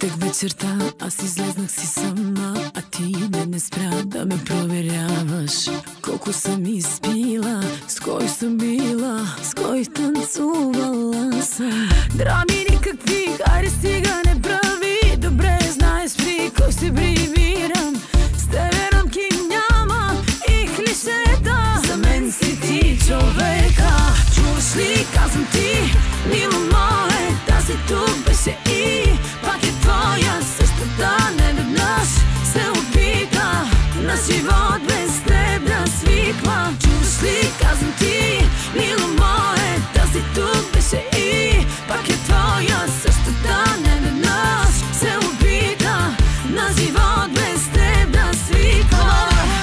Петък вечерта аз излезнах си сама, а ти не спря да ме проверяваш. Колко съм изпила, с кой съм била, с кой танцувала съм. Драми никакви, хайде стига не прави. Добре знаеш при кой се бривирам. С тебе рамки няма и клишета. За мен си ти човека. Чуваш ли, казвам ти, мило мое, тази тук беше и пак е твоя. Същата неведнъж се опита на живот без теб да свиква. Чуваш ли, казвам ти, мило мое, тази тук беше и пак е твоя. Същата неведнъж се опита на живот без теб да свиква.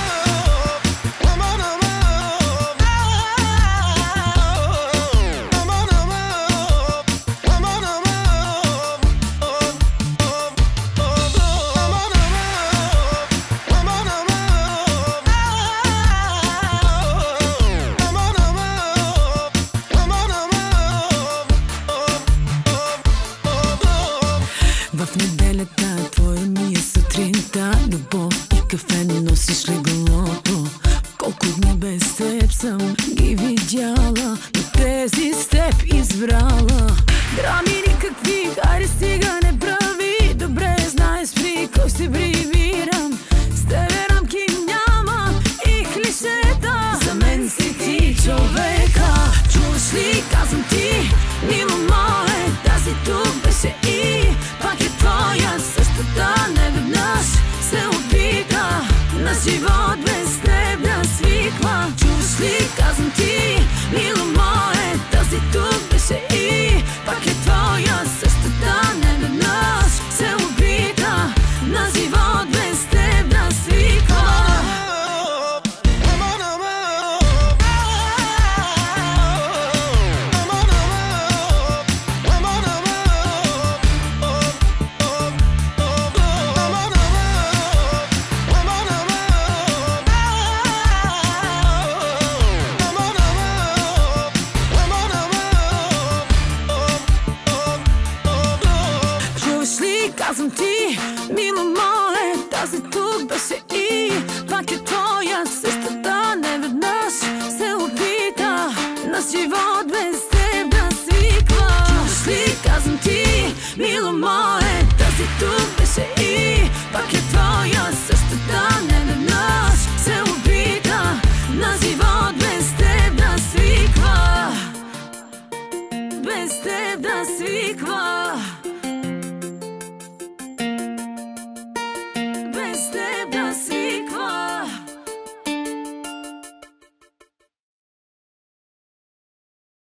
В неделята твоя ми е сутринта. Любов и кафе носиш леглото. Колко дни без теб съм ги видяла, но тези с теб избрала. Драми никакви, хайде стига не прави. Добре знаеш при кой се бривирам. С тебе рамки няма и клишета. За мен си ти човека. Чуваш ли, казвам ти, мило мое, тази тук беше и пак е твоя. Същата неведнъж се опита на живот без теб да свиква. Чуваш ли, казвам ти, мило мое, тази тук беше и пак е твоя. Същата неведнъж се опита на живот без теб да свиква. Казвам ти, мило мое, тази тук беше